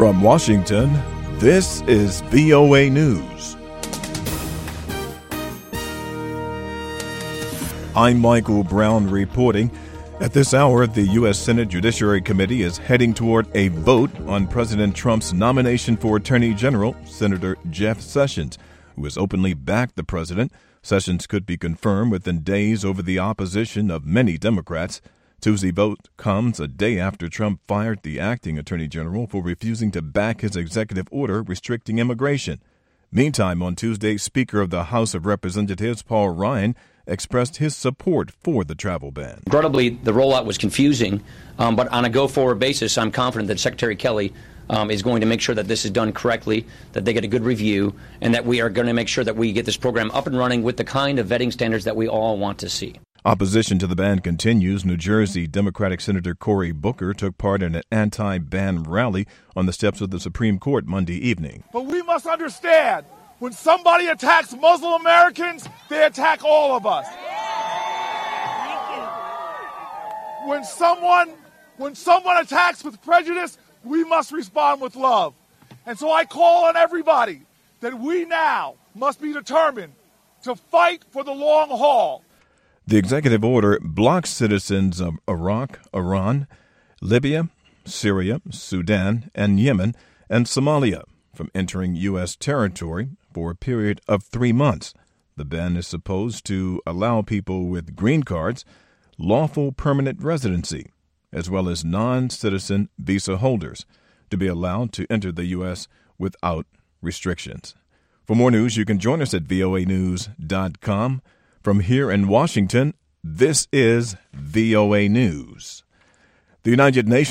From Washington, this is VOA News. I'm Michael Brown reporting. At this hour, the U.S. Senate Judiciary Committee is heading toward a vote on President Trump's nomination for Attorney General, Senator Jeff Sessions, who has openly backed the president. Sessions could be confirmed within days over the opposition of many Democrats. Tuesday vote comes a day after Trump fired the acting attorney general for refusing to back his executive order restricting immigration. Meantime, on Tuesday, Speaker of the House of Representatives Paul Ryan expressed his support for the travel ban. Regrettably, the rollout was confusing, but on a go-forward basis, I'm confident that Secretary Kelly is going to make sure that this is done correctly, that they get a good review, and that we are going to make sure that we get this program up and running with the kind of vetting standards that we all want to see. Opposition to the ban continues. New Jersey Democratic Senator Cory Booker took part in an anti-ban rally on the steps of the Supreme Court Monday evening. But we must understand, when somebody attacks Muslim Americans, they attack all of us. When someone attacks with prejudice, we must respond with love. And so I call on everybody that we now must be determined to fight for the long haul. The executive order blocks citizens of Iraq, Iran, Libya, Syria, Sudan, and Yemen, and Somalia from entering U.S. territory for a period of 3 months. The ban is supposed to allow people with green cards lawful permanent residency, as well as non-citizen visa holders, to be allowed to enter the U.S. without restrictions. For more news, you can join us at voanews.com. From here in Washington, this is VOA News. The United Nations